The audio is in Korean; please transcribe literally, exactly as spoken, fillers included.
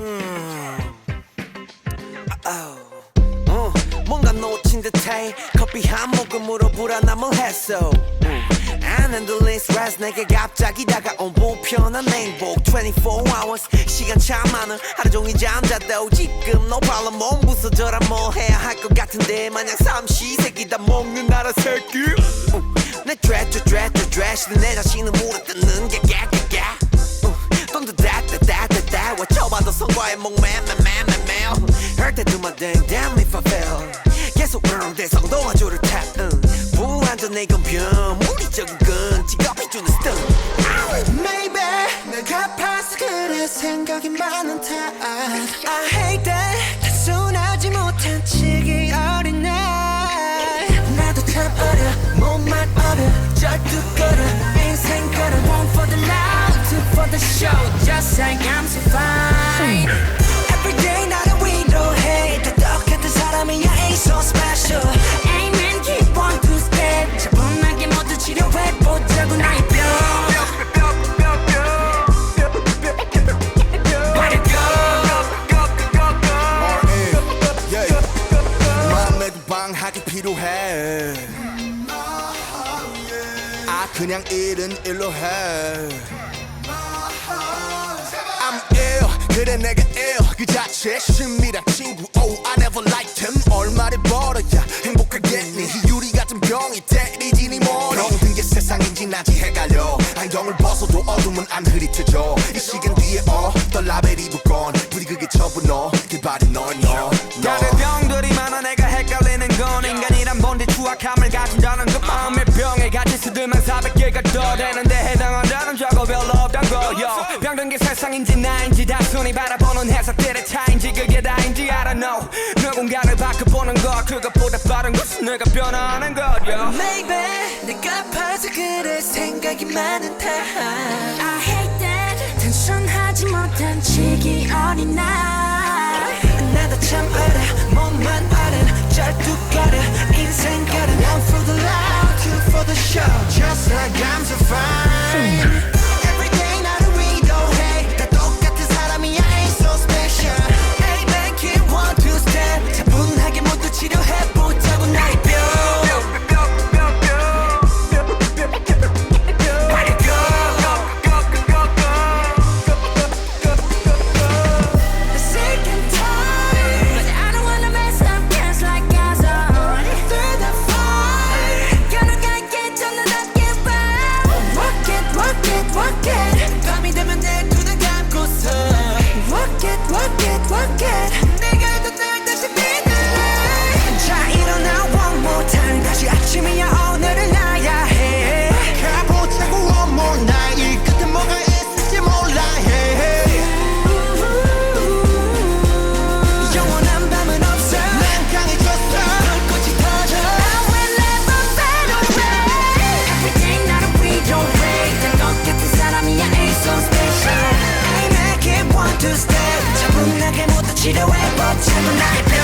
어, 뭔가 놓친 듯해 커피 한 모금으로 불안함을 했어 안 흔들린 스트레스 내게 갑자기 다가온 불편한 행복 이십사 hours 시간 참 많은 하루 종일 잠자도 지금 no problem 몸 부서져라 뭐 해야 할 것 같은데 마냥 삼시세끼 다 먹는 나라 새끼 내 드레드 드레드 드레시는 내 자신을 물어뜯는 게 깨깨깨 돈도 다다다다다 외쳐봐도 성과에 목매매매매매 Hurt that do my thing damn if I fail 계속 그런데 성동아줄을 탑 불완전 내 건변 무리적인 건 직업이 주는 스턴 Maybe 내가 파서 그래 생각이 많은 탓 I hate that 단순하지 못한 치기 어린 날 나도 참 어려 몸만 어려 절뚝거려 인생 걸어 One for the loud, two for the show Just like I'm so fine Every day 나를 위로해 다 똑같은 사람이야 ain't so special Amen keep on two step 차분하게 모두 치료해보자고 나의 병 방학이 필요해 아 그냥 일은 일로 해 I'm ill 그래 내가 ill 그 자체 심리란 친구 Oh I never liked him 얼마를 벌어야 행복하겠니 유리 같은 병이 때리지 니 머리 병든 게 세상인지 나지 헷갈려 안경을 벗어도 어둠은 안 흐릿해져 이 시간 뒤에 어떤 라벨이 붙건 부디 그게 전부 너 그 발이 널 너 다른 병들이 많아 내가 헷갈리는 건 인간이란 뭔데 추악함을 가진다는 것 마음의 병에 갇힌 수들만 사백 개가 더 되는데 해당한다는 저거 별로 없단 거요 병든 게 세상인지 나인지 단순히 바라보는 해석들의 차인지 그게 다인지 I don't know 누군가를 바꿔보는 것 그것보다 빠른 것은 내가 변화하는 거요 Maybe 내가 아파서 그래 생각이 많은 탓 I hate that 단순하지 못한 치기 어린 날 나도 참 어려 몸만 어른 절뚝거려 인생 걸어 One for the loud, two for the show Just like I'm so fine Every day 나를 위로해 다 똑같은 사람이야 ain't so special Amen keep one, two step 차분하게 모두 치료해보자고 나의 병 밤이 되면 내 눈을 감고서 Work it, work it, work it 내가 더 날 다시 믿어 자 일어나 one more time 다시 아침이야 오늘을 나야 해 가보자고 one more night 이 끝에 뭐가 있을지 몰라 해 영원한 밤은 없어 난 강해졌어 불꽃이 터져 I will never fade away Every day 나를 위로해 다 똑같은 사람이야 ain't so special I make it one two step 차분하게 모두 치료해보자고 나의 병